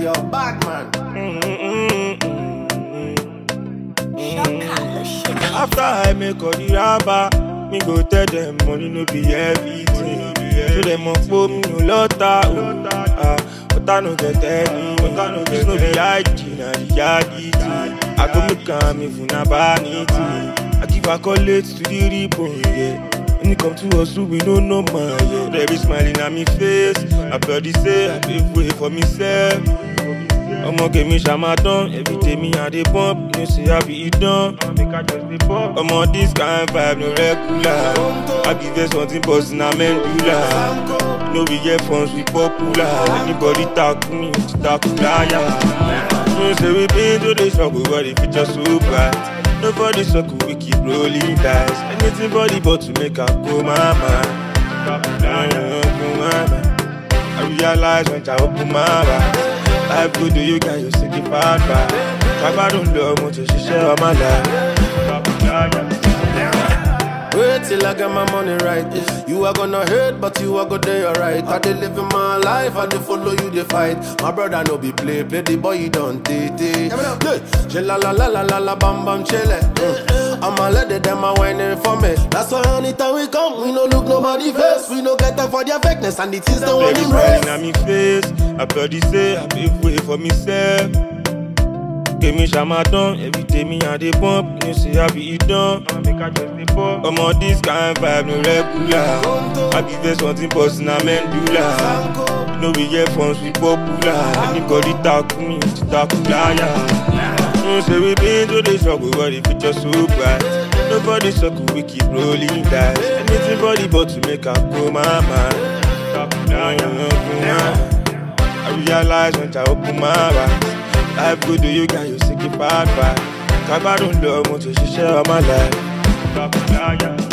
you're bad man. After I make all the rapper, me go tell them money no be everything. So them up for me no lotta, but I no get any. This no be hygiene, na reality. I go make am if una vanity. I give accolades to the ribbon, yeah. When it come to us, we no know man, yeah. They be smiling at me face. I bloody say I pave way for myself. I'ma get me shamadon. Every day me and they bump. You say I be it done. I'ma this kind vibe no regular. I be there something bustin' a medulla. No we get funds, we popular. Anybody talk to me, talk to yeah. You say we been to the struggle, but the future so bright. Nobody circle, we keep rolling dice. Anything for the but to make her go my mind. I realize when I open my eyes. Life good, do you got you sick if I don't love much, she share all my life. Wait till I get my money right. You are gonna hurt, but you are gonna do alright. I dey live in my life, I dey follow you, dey fight. My brother no be play the boy you don't take. La la la la la la bam bam chele. I'ma let them a whining for me. That's why anytime we come, we no look nobody face. We no get time for their fakeness, and it is the one in race. At me face, I bloody say I pave way for myself. Give me shamadon, every day me and they bump. You say I be it done. I'm on this kind vibe no regular. I be there something bustin' a medulla. No we get funds, we popular. Anybody talk to me, talk to yeah. You say we been to the struggle, but the future so bright. Nobody circle, we keep rolling dice. Anything for the but to make her go my mind. I realize when I open my eyes. Life good, do you got you sick if I don't love much, she share all my life.